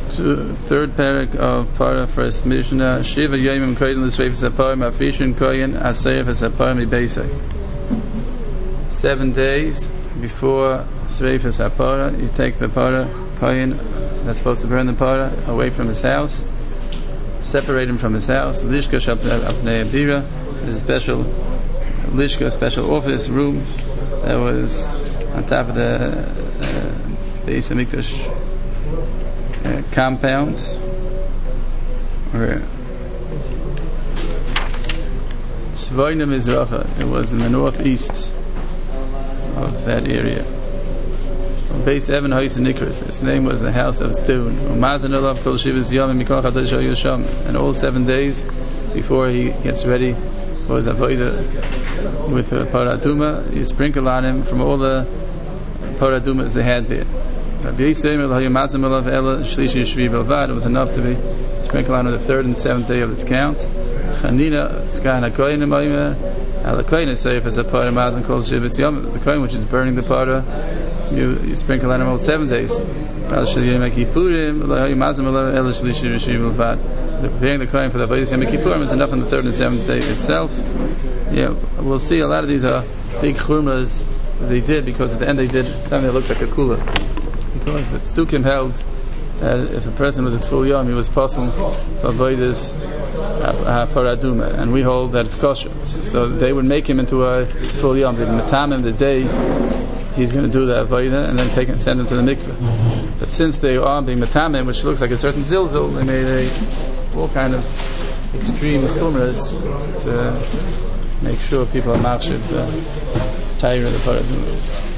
Third parak of Para, first Mishnah. Shiva Yomim Koyin L'Sreifas HaPara Mafrishin Koyin Aseifas HaPara MiBeisai. 7 days before Sreifas HaPara, you take the Para Koyin that's supposed to burn the Para away from his house, separate him from his house. Lishka Shabnei Abira is a special Lishka, special office room that was on top of the Beis HaMikdash compound, or Shvoina Mizracha. It was in the northeast of that area. Beis Evan Ha'is Nikras. Its name was the House of Stone. And all 7 days before he gets ready for his avodah with the paraduma, you sprinkle on him from all the paradumas they had there. It was enough to be sprinkled on the 3rd and 7th day of its count. The coin which is burning the para, you sprinkle on him all 7 days. Preparing the coin for the Avodas Yom Kippurim is enough on the 3rd and 7th day itself. Yeah, we'll see a lot of these are big churmas that they did, because at the end they did something that looked like a kula. Because the Tzdukim held that if a person was at full yom, he was possible for avodas paraduma, and we hold that it's kosher. So they would make him into a full yom. They would matam him the day he's going to do the avodah, and then send him to the mikveh. But since they are being matam him, which looks like a certain zilzul, they made all kind of extreme chumras to make sure people are marshiv Torah the paraduma.